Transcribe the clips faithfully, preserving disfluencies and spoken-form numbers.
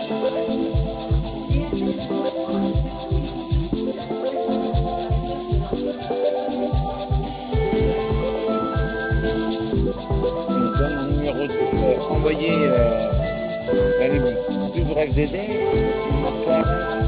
On donne un numéro de, euh, envoyé euh, dans les plus brefs délais. On marque là.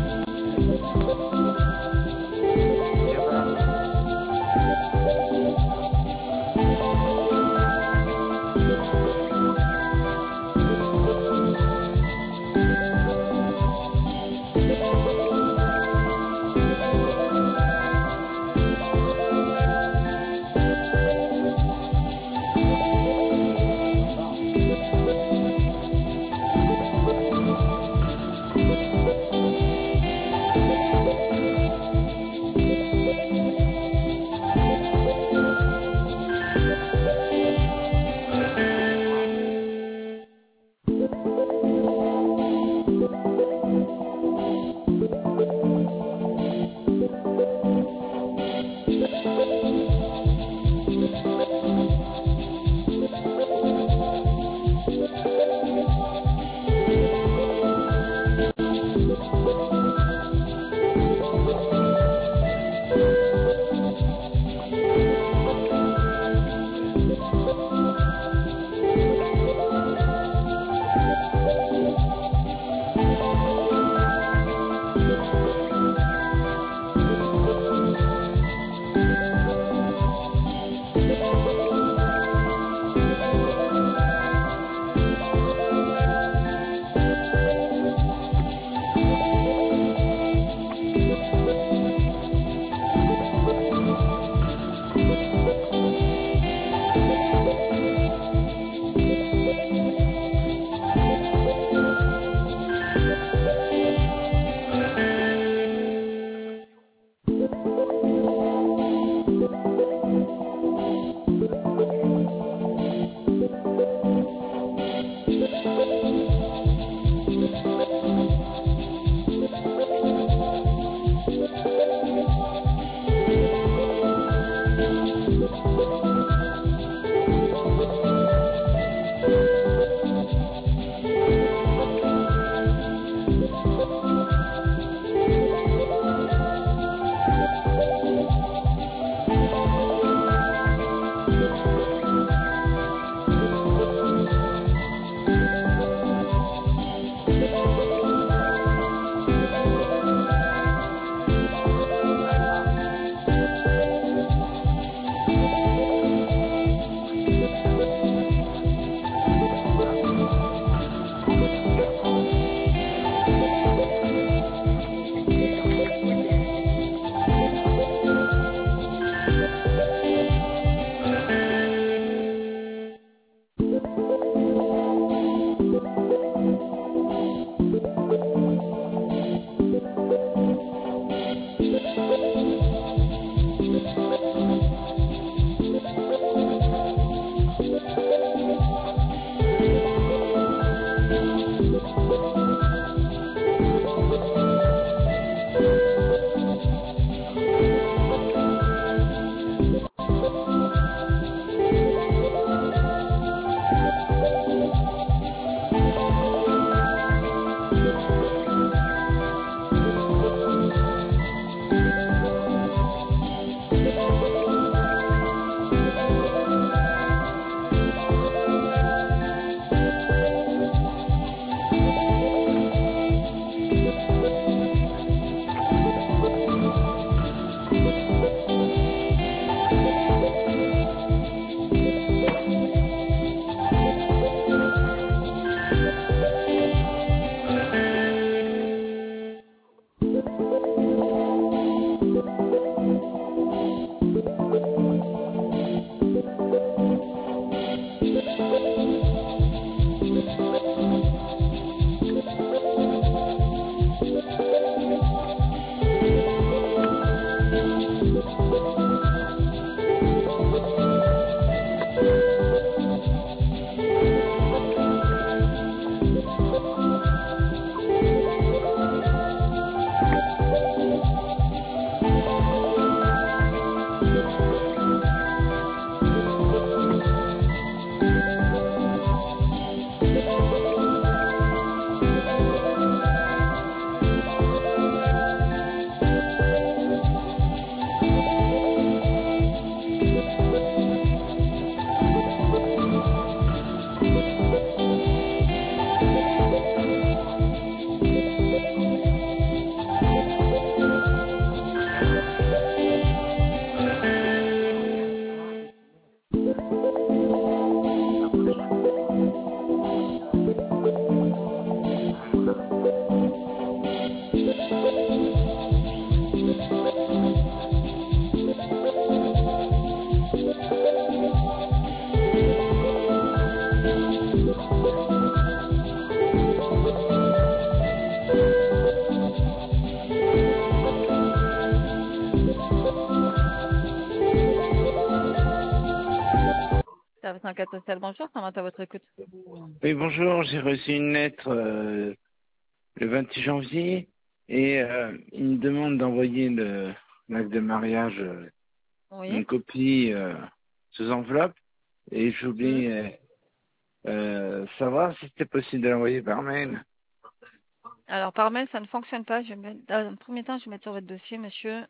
enquête sociale. Bonjour, comment est à votre écoute? Oui, bonjour, j'ai reçu une lettre euh, le vingt-huit janvier et euh, il me demande d'envoyer le l'acte de mariage, euh, Oui. une copie euh, sous enveloppe et je Hmm. voulais euh, euh, savoir si c'était possible de l'envoyer par mail. Alors, par mail, ça ne fonctionne pas. Je vais mettre- dans un premier temps, je vais mettre sur votre dossier, monsieur.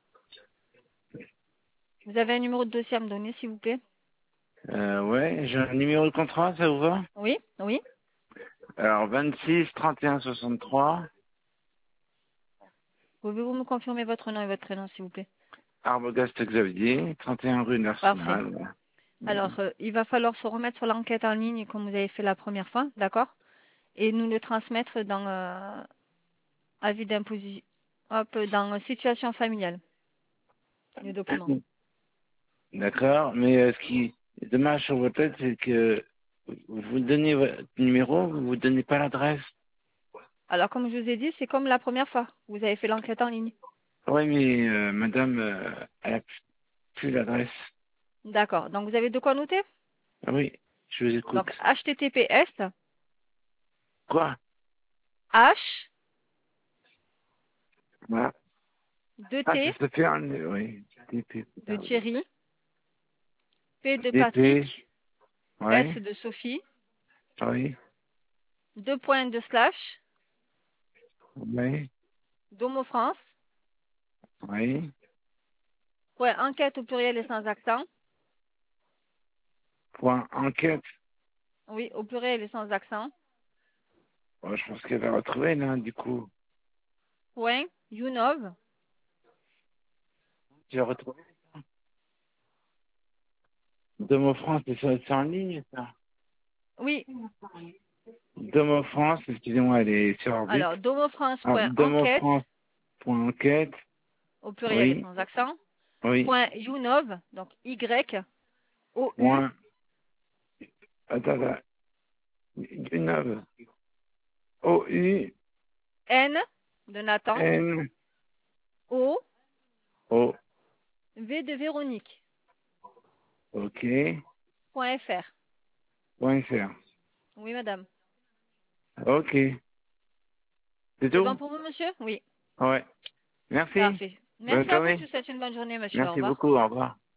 Vous avez un numéro de dossier à me donner, s'il vous plaît? Euh, ouais, j'ai un numéro de contrat, ça vous va? Oui, oui. Alors vingt-six trente et un soixante-trois, Pouvez-vous me confirmer votre nom et votre prénom, s'il vous plaît? Arbogast Xavier, trente et un rue de Parfait. l'Arsenal. Alors, euh, il va falloir se remettre sur l'enquête en ligne comme vous avez fait la première fois, d'accord? Et nous le transmettre dans euh, avis d'imposition, hop, dans euh, situation familiale, le document. D'accord, mais euh, ce qui est dommage sur votre lettre, c'est que vous donnez votre numéro, vous ne donnez pas l'adresse. Alors, comme je vous ai dit, c'est comme la première fois. Vous avez fait l'enquête en ligne. Oui, mais euh, madame, euh, elle a plus l'adresse. D'accord. Donc, vous avez de quoi noter? Ah oui, je vous écoute. Donc, H T T P S, Quoi? H, Voilà. deux Ah, ça T, se fait en... Oui. D P, de putain, oui. Thierry, P de D P, Patrick, S oui, de Sophie, oui, deux points de slash, oui, Domo France, oui. point enquête au pluriel et sans accent. Point enquête. Oui, au pluriel et sans accent. Bon, je pense qu'elle va retrouver, là, du coup. Point Younov. Tu vas retrouver. Domo France, c'est sur- c'est en ligne, ça. Oui. Domo France, excusez-moi, elle est sur orbite. Alors, Domo France, Ah, point Domo enquête, France, point enquête. au pluriel et Oui, sans accent. oui. Point Younov, donc Y, O U, Point, attends, attends. Une O U N de Nathan, N O, O. V de Véronique, Ok. point F R. Point fr. Oui, madame. Ok. C'est C'est bon tout? pour vous, monsieur? Oui. Ouais. Merci. Parfait. Bonne Merci à vous. Je journée. vous souhaite une bonne journée, monsieur. Au Merci revoir. beaucoup. Au revoir.